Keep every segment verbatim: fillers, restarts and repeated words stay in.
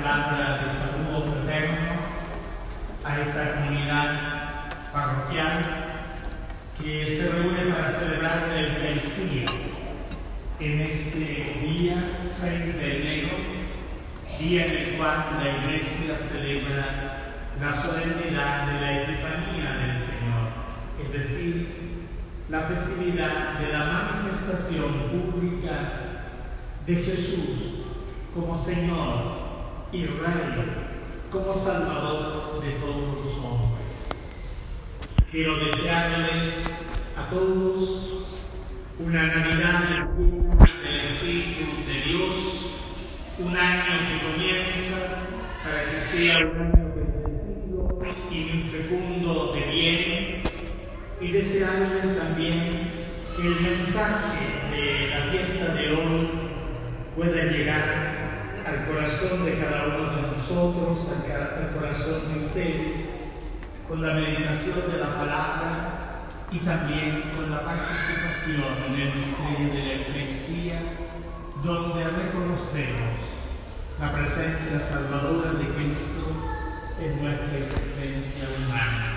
palabra de saludo fraterno a esta comunidad parroquial que se reúne para celebrar la Eucaristía en este día seis de enero, día en el cual la Iglesia celebra la solemnidad de la Epifanía del Señor, es decir, la festividad de la manifestación pública de Jesús como Señor y Rey, como Salvador de todos los hombres. Quiero desearles a todos una Navidad llena del Espíritu de Dios, un año que comienza para que sea un año bendecido y fecundo de bien, y desearles también que el mensaje de la fiesta de hoy pueda llegar al corazón de cada uno de nosotros, al corazón de ustedes, con la meditación de la palabra y también con la participación en el misterio de la Eucaristía, donde reconocemos la presencia salvadora de Cristo en nuestra existencia humana.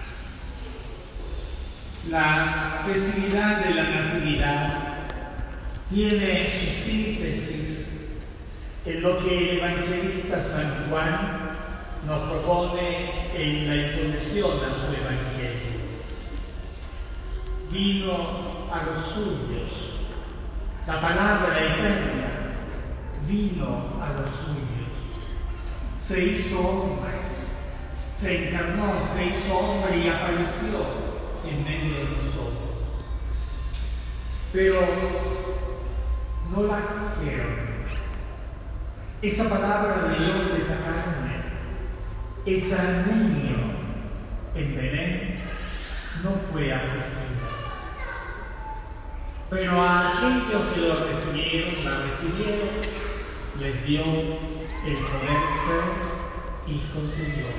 La festividad de la Natividad tiene su síntesis en lo que el evangelista San Juan nos propone en la introducción a su evangelio. Vino a los suyos, la palabra eterna vino a los suyos, se hizo hombre, se encarnó, se hizo hombre y apareció en medio de nosotros. Pero no la cogieron. Esa palabra de Dios hecha carne, hecha niño en Belén, no fue acogida. Pero a aquellos que lo recibieron, la recibieron, les dio el poder ser hijos de Dios.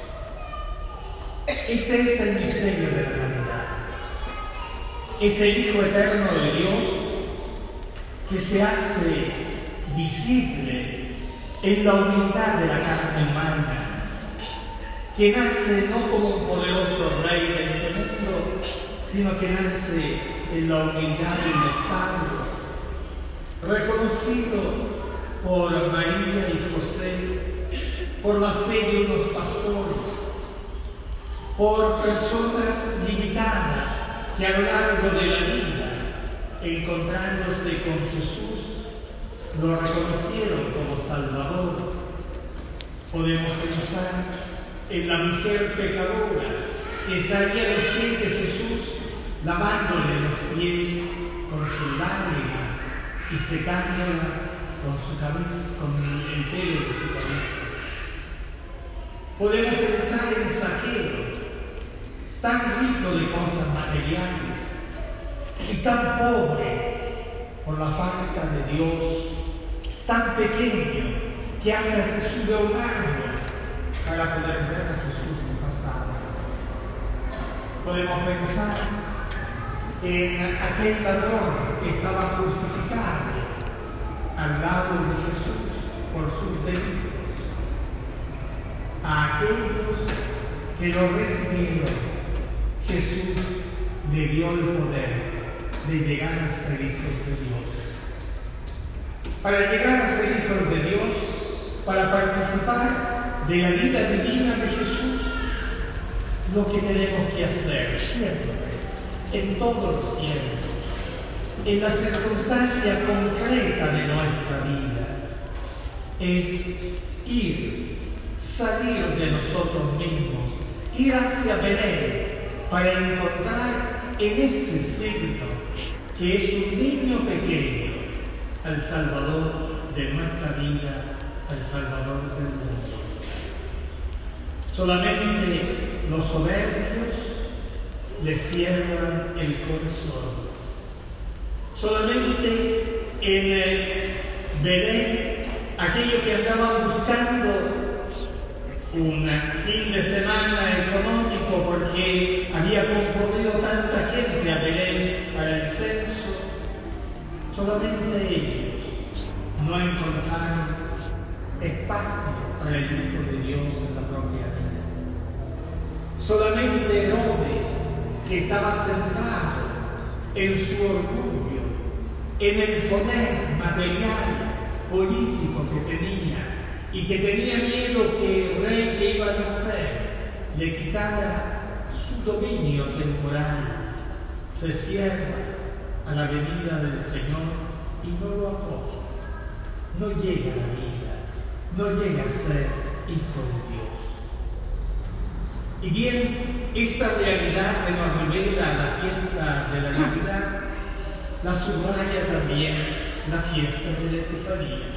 Este es el misterio de la Navidad. Es el Hijo eterno de Dios que se hace visible en la humildad de la carne humana, que nace no como un poderoso rey de este mundo, sino que nace en la humildad de un establo, reconocido por María y José, por la fe de unos pastores, por personas limitadas que a lo largo de la vida, encontrándose con Jesús, lo reconocieron como Salvador. Podemos pensar en la mujer pecadora que estaría a los pies de Jesús, lavándole los pies con sus lágrimas y secándolas con su cabeza, con el pelo de su cabeza. Podemos pensar en Zaqueo, tan rico de cosas materiales y tan pobre por la falta de Dios, tan pequeño que hasta se sube a un árbol para poder ver a Jesús que pasaba. Podemos pensar en aquel ladrón que estaba crucificado al lado de Jesús por sus delitos, a aquellos que lo recibieron. Jesús le dio el poder de llegar a ser hijos de Dios. Para llegar a ser hijos de Dios, para participar de la vida divina de Jesús, lo que tenemos que hacer siempre, en todos los tiempos, en la circunstancia concreta de nuestra vida, es ir, salir de nosotros mismos, ir hacia Belén, para encontrar en ese signo, que es un niño pequeño, al Salvador de nuestra vida, al Salvador del mundo. Solamente los soberbios le cierran el corazón. Solamente en el Belén, aquellos que andaban buscando un fin de semana económico porque había concurrido tanta gente a Belén para el censo, solamente ellos no encontraron espacio que estaba centrado en su orgullo, en el poder material, político que tenía, y que tenía miedo que el rey que iba a nacer le quitara su dominio temporal, se cierra a la venida del Señor y no lo acoge. No llega a la vida, no llega a ser hijo de Dios. Y bien, esta realidad que nos revela la fiesta de la Navidad, la subraya también la fiesta de la Epifanía.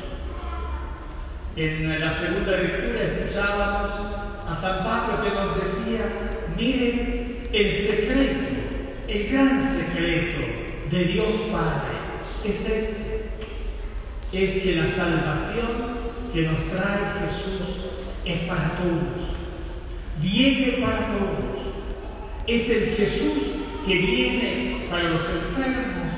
En la segunda lectura escuchábamos a San Pablo que nos decía: miren el secreto, el gran secreto de Dios Padre es este, es que la salvación que nos trae Jesús es para todos, viene para todos. Es el Jesús que viene para los enfermos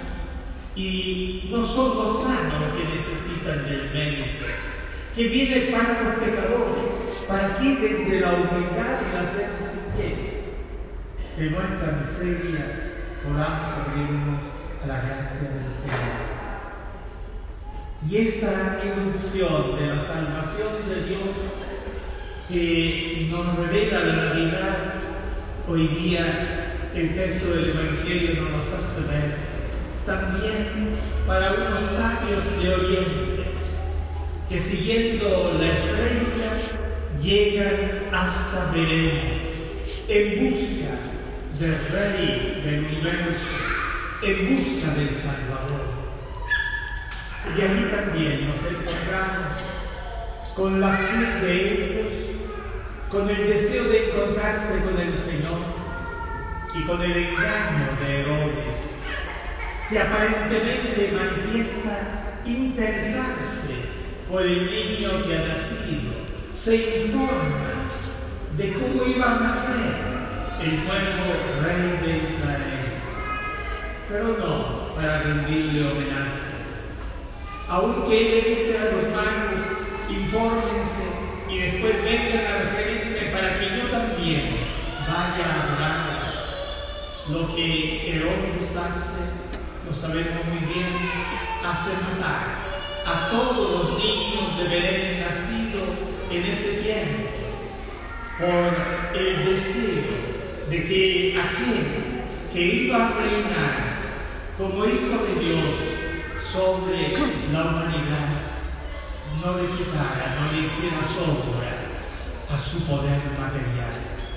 y no son los sanos los que necesitan del médico, que viene para los pecadores, para que desde la humildad y la sencillez de nuestra miseria podamos abrirnos a la gracia del Señor. Y esta irrupción de la salvación de Dios que nos revela la Navidad, hoy día el texto del Evangelio nos hace ver, también para unos sabios de Oriente que siguiendo la estrella llegan hasta Belén en busca del Rey del universo, en busca del Salvador. Y ahí también nos encontramos con la fe de ellos, con el deseo de encontrarse con el Señor y con el engaño de Herodes, que aparentemente manifiesta interesarse por el niño que ha nacido, se informa de cómo iba a nacer el nuevo Rey de Israel, pero no para rendirle homenaje. Aunque él le dice a los magos: infórmense y después vengan a referirme para que yo también vaya a adorar. Lo que Herodes hace, lo sabemos muy bien, hace matar a todos los niños de Belén nacidos en ese tiempo por el deseo de que aquel que iba a reinar como hijo de Dios sobre la humanidad no le quitara, no le hiciera sombra a su poder material.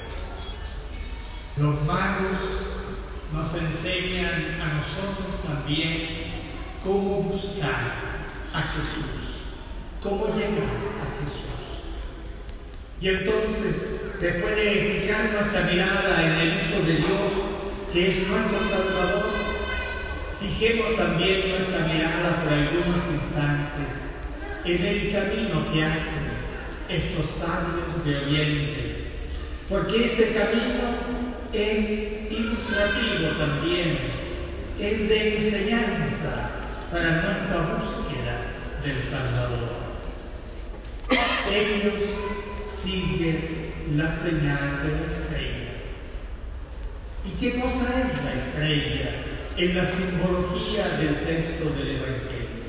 Los magos nos enseñan a nosotros también cómo buscar a Jesús, cómo llegar a Jesús. Y entonces, después de fijar nuestra mirada en el Hijo de Dios, que es nuestro Salvador, fijemos también nuestra mirada por algunos instantes en el camino que hacen estos sabios de Oriente, porque ese camino es ilustrativo también, es de enseñanza para nuestra búsqueda del Salvador. Ellos siguen la señal de la estrella. ¿Y qué cosa es la estrella en la simbología del texto del Evangelio?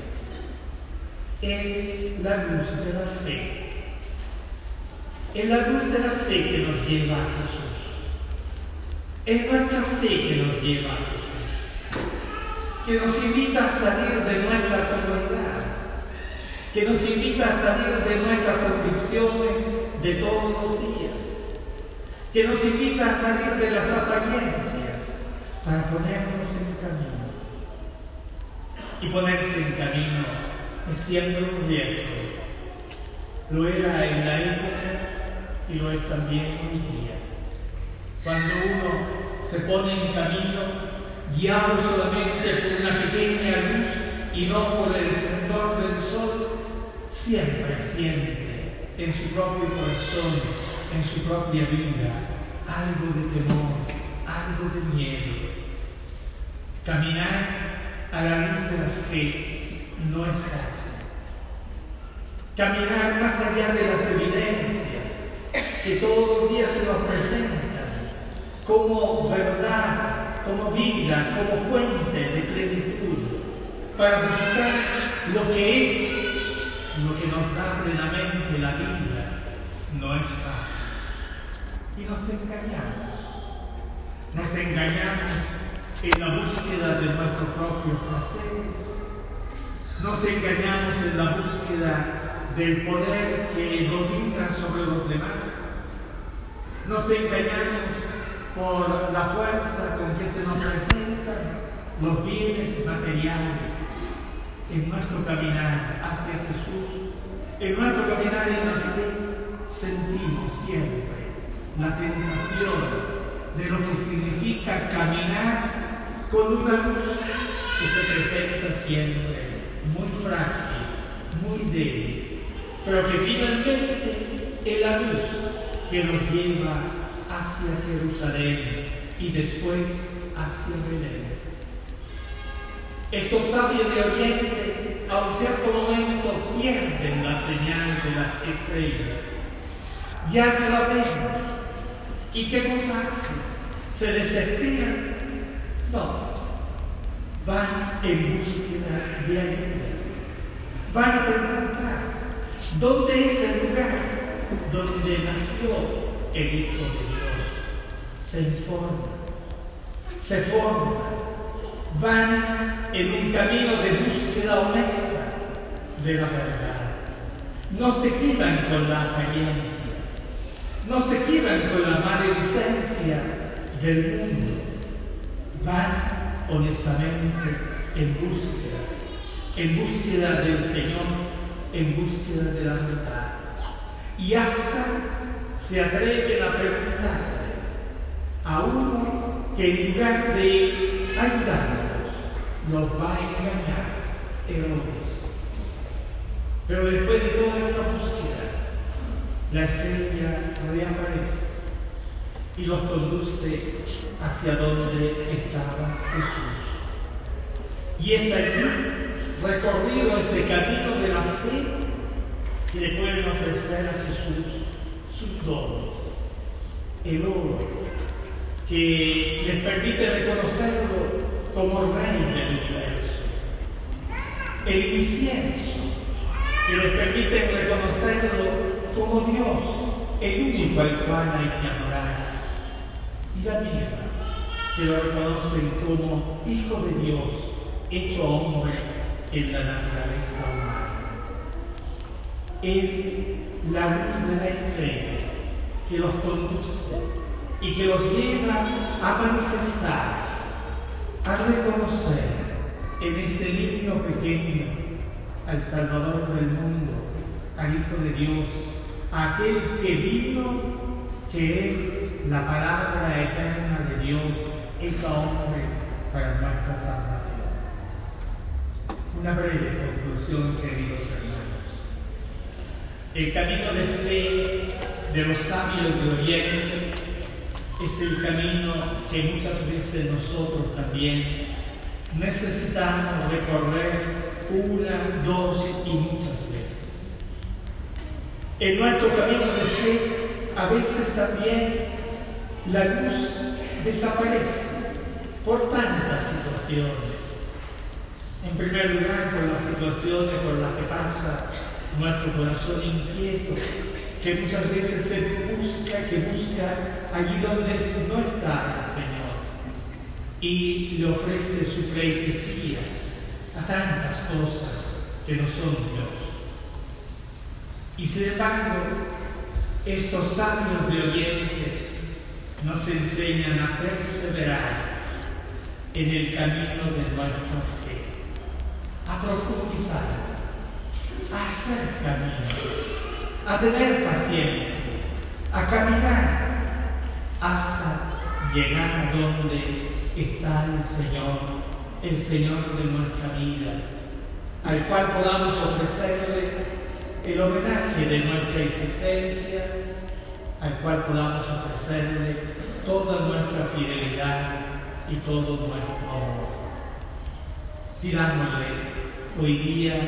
Es la luz de la fe. Es la luz de la fe que nos lleva a Jesús. Es nuestra fe que nos lleva a Jesús, que nos invita a salir de nuestra comodidad, que nos invita a salir de nuestras convicciones de todos los días, que nos invita a salir de las apariencias para ponernos en camino. Y ponerse en camino es siempre un riesgo. Lo era en la época y lo es también hoy día. Cuando uno se pone en camino, guiado solamente por una pequeña luz y no por el esplendor del sol, siempre siente en su propio corazón, en su propia vida, algo de temor, algo de miedo. Caminar a la luz de la fe no es fácil. Caminar más allá de las evidencias que todos los días se nos presentan, como verdad, como vida, como fuente de plenitud, para buscar lo que es, lo que nos da plenamente la vida, no es fácil. Y nos engañamos. Nos engañamos en la búsqueda de nuestros propios placeres. Nos engañamos en la búsqueda del poder que domina sobre los demás. Nos engañamos por la fuerza con que se nos presentan los bienes materiales en nuestro caminar hacia Jesús. En nuestro caminar en la fe sentimos siempre la tentación de lo que significa caminar con una luz que se presenta siempre muy frágil, muy débil, pero que finalmente es la luz que nos lleva hacia Jerusalén y después hacia Belén. Estos sabios de Oriente a un cierto momento pierden la señal de la estrella, ya no la ven. ¿Y qué cosa hacen? ¿Se desesperan? No. Van en búsqueda de ayuda. Van a preguntar, ¿dónde es el lugar donde nació el Hijo de Dios? Se informan, se forman, van en un camino de búsqueda honesta de la verdad. No se quedan con la apariencia. No se quedan con la maledicencia del mundo. Van honestamente en búsqueda, en búsqueda del Señor, en búsqueda de la verdad. Y hasta se atreven a preguntarle a uno que en lugar de ayudarnos, nos va a engañar, Herodes. Pero después de toda esta búsqueda, la estrella reaparece y los conduce hacia donde estaba Jesús. Y es allí, recorrido ese camino de la fe, que le pueden ofrecer a Jesús sus dones. El oro, que les permite reconocerlo como Rey del universo. El incienso, que les permite reconocerlo como Dios, el único al cual hay que adorar. Y la mirra, que lo reconocen como Hijo de Dios, hecho hombre en la naturaleza humana. Es la luz de la estrella que los conduce y que los lleva a manifestar, a reconocer en ese niño pequeño al Salvador del mundo, al Hijo de Dios, a aquel que vino, que es la palabra eterna de Dios hecha hombre para nuestra salvación. Una breve conclusión, queridos hermanos. El camino de fe de los sabios de Oriente es el camino que muchas veces nosotros también necesitamos recorrer una, dos y muchas veces. En nuestro camino de fe, a veces también la luz desaparece por tantas situaciones. En primer lugar, por las situaciones por las que pasa nuestro corazón inquieto, que muchas veces se busca, que busca allí donde no está el Señor y le ofrece su pleitesía a tantas cosas que no son Dios. Y sin embargo, estos sabios de Oriente nos enseñan a perseverar en el camino de nuestra fe, a profundizar, a hacer camino, a tener paciencia, a caminar hasta llegar a donde está el Señor, el Señor de nuestra vida, al cual podamos ofrecerle el homenaje de nuestra existencia, al cual podamos ofrecerle toda nuestra fidelidad y todo nuestro amor. Pidámosle hoy día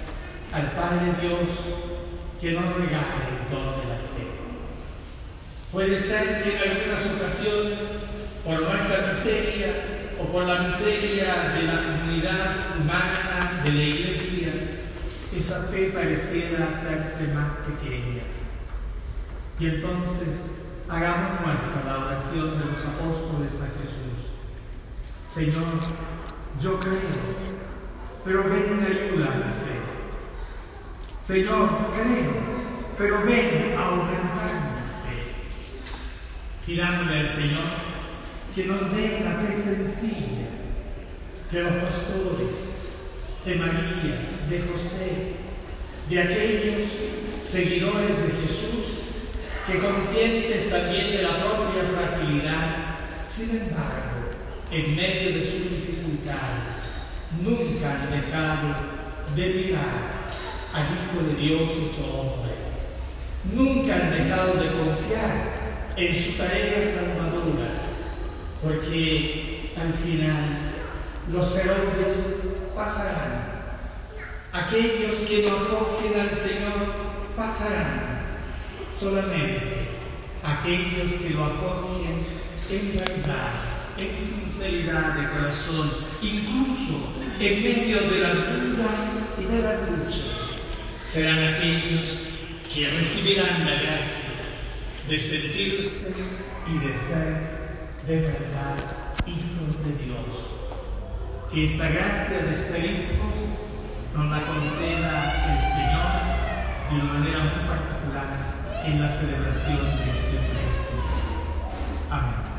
al Padre Dios que nos regale el don de la fe, Puede ser que en algunas ocasiones, por nuestra miseria o por la miseria de la comunidad humana, de la iglesia, esa fe pareciera hacerse más pequeña. Y entonces hagamos nuestra la oración de los apóstoles a Jesús. Señor, yo creo, pero ven en ayuda a mi fe. Señor, creo, pero ven a aumentar mi fe. Pidámosle al Señor que nos dé la fe sencilla de los pastores, de María, de José, de aquellos seguidores de Jesús que, conscientes también de la propia fragilidad, sin embargo, en medio de sus dificultades, nunca han dejado de mirar al Hijo de Dios hecho hombre. Nunca han dejado de confiar en su tarea salvadora, porque al final los Herodes pasarán. Aquellos que no acogen al Señor pasarán. Solamente aquellos que lo acogen en verdad, en sinceridad de corazón, incluso en medio de las dudas y de las luchas, serán aquellos que recibirán la gracia de sentirse y de ser de verdad hijos de Dios. Que esta gracia de ser hijos nos la conceda el Señor de una manera muy particular en la celebración de este Cristo. Amén.